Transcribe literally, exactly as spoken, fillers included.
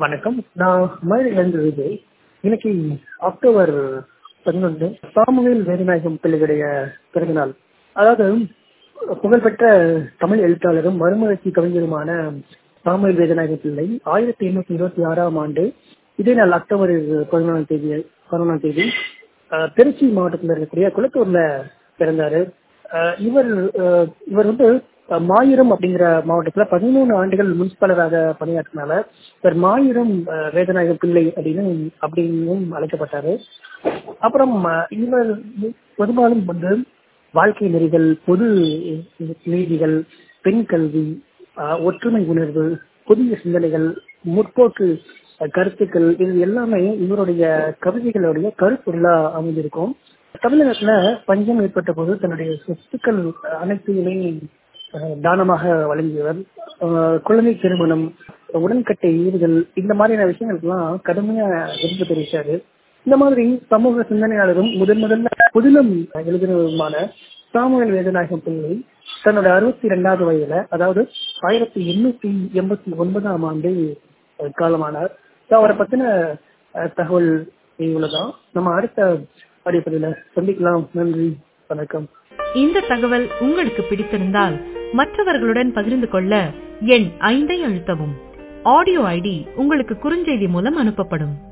வணக்கம். நான் மதுரையிலிருந்து விஜய். இன்னைக்கு அக்டோபர் பதினொன்று சாமுவேல் வேதநாயகம் பிள்ளையுடைய பிறந்தநாள். அதாவது புகழ்பெற்ற தமிழ் எழுத்தாளரும் மறுமலர்ச்சி கவிஞருமான சாமுவேல் வேதநாயகம் பிள்ளை ஆயிரத்தி எண்ணூத்தி இருபத்தி ஆறாம் ஆண்டு இதே நாள் அக்டோபர் பதினொன்றாம் தேதி பதினொன்றாம் தேதி அஹ், திருச்சி மாவட்டத்தில் இருக்கக்கூடிய குளத்தூர்ல பிறந்தாரு. அஹ், இவர் அஹ், இவர் வந்து அஹ், மாயூரம் அப்படிங்கிற மாவட்டத்துல பதிமூணு ஆண்டுகள் முனிசிபாலராக பணியாற்றினால இவர் மாயூரம் அஹ், வேதநாயகம் பிள்ளை அப்படின்னு அப்படின்னும் அழைக்கப்பட்டாரு. அப்புறம் அஹ், இவர் பெரும்பாலும் வந்து வாழ்க்கை நெறிகள், பொது நீதிகள், பெண் கல்வி, அஹ், ஒற்றுமை உணர்வு, புதிய சிந்தனைகள், முற்போக்கு அஹ், கருத்துக்கள், இது எல்லாமே இவருடைய கவிதைகளுடைய கருப்பொருளா அமைந்திருக்கும். தமிழகத்துல பஞ்சம் ஏற்பட்ட போது தன்னுடைய சொத்துக்கள் அனைத்தையுமே அஹ், தானமாக வழங்கியவர். அஹ், குழந்தை திருமணம், உடன்கட்டை ஈடுதல், இந்த மாதிரியான விஷயங்களுக்கெல்லாம் கடுமையா எதிர்ப்பு தெரிவித்தாரு. இந்த மாதிரி சமூக சிந்தனையாளரும் முதன் முதல்ல புதினம் எழுதினருமான சாமுவேல் வேதநாயகம் பிள்ளை தன்னோட அறுபத்தி இரண்டாவது வயதுல, அதாவது ஆயிரத்தி எண்ணூத்தி எண்பத்தி ஒன்பதாம் ஆண்டு அஹ், காலமானார். So, அவரை பத்தின அஹ், தகவல் இவ்வளவுதான். நம்ம அடுத்த படிப்பதில சந்திக்கலாம். நன்றி, வணக்கம். இந்த தகவல் உங்களுக்கு பிடித்திருந்தால் மற்றவர்களுடன் பகிர்ந்து கொள்ள எண் ஐந்தை அழுத்தவும். ஆடியோ ஐடி உங்களுக்கு குறுஞ்செய்தி மூலம் அனுப்பப்படும்.